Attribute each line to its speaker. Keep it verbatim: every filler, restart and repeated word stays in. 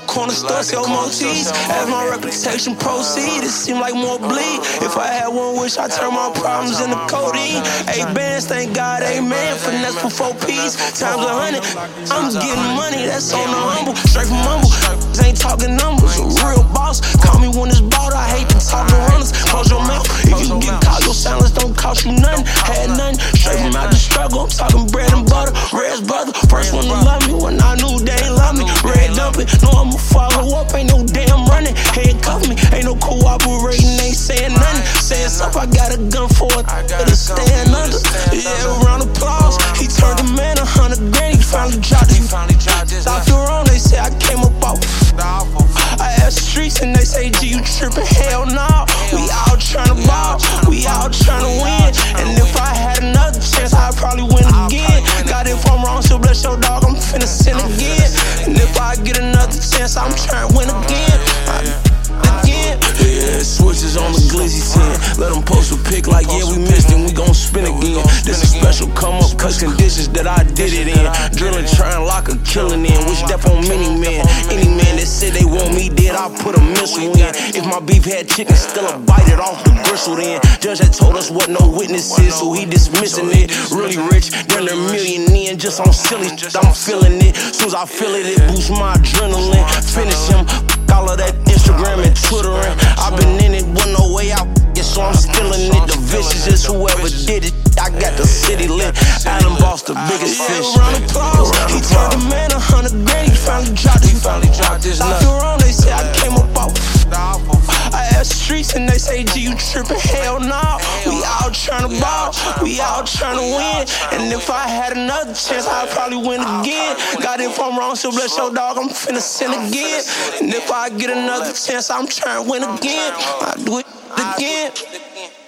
Speaker 1: corner store, sell motifs. As my reputation proceed, it seemed like more bleed. If I had one wish, I turn my problems into codeine. Eight bands, thank God, amen. Finesse for four P's, times a hundred. I'm getting money, that's on the humble. Straight from humble, ain't talking numbers. A real boss, call me when it's bought. I hate to talk to runners. Close your mouth, if you get caught, your silence don't cost you nothing. Had nothing, straight from out the struggle. I'm talking bread and butter, Red's brother. First one to love me when I knew they ain't love me. Red dumping, know I'ma follow up, ain't no damn running. Handcuff me, ain't no cooperating, ain't saying nothing. Saying stuff, I got a gun for it, to stand under. Yeah, round of applause. He turned the man a hundred grand, he finally dropped it. Stop the wrong, they say I came up off. I asked the streets and they say, G, you trippin'? Hell nah. We out tryna ball, we out tryna win. And if I had another chance, I'd probably win again. God, if I'm wrong, so bless your dog, I'm finna sin again. And if I get another chance, I'm tryna win again. I Again. Yeah, switches on the glizzy ten. Let them post a pic like, yeah, we missed it, we gon' spin again. This is special come up, cause conditions that I did it in. Drilling, trying lock a killing in. Wish death on many men. Any man that said they want me dead, I put a missile in. If my beef had chicken, still a bite it off the bristle then. Judge had told us what no witnesses, so he dismissing it. Really rich, then a million in. Just on silly shit, I'm feeling it. Soon as I feel it, it boosts my adrenaline. Finish him. All of that Instagram and Twittering. I've been in it with no way out, yeah, so I'm still in it. The vicious is whoever did it. I got the city lit. Adam Boss, the biggest fish. Round of applause. He turned the man a hundred grand. He finally dropped it. He finally dropped his nut. After wrong, they say I came up off. I asked the streets and they say, G, you trippin'? Hell nah. We out tryna ball, we out tryna win. And if I had another chance, I'd probably win again. God, if I'm wrong, so bless your dog, I'm finna sin again. And if I get another chance, I'm tryna win again. I do it again.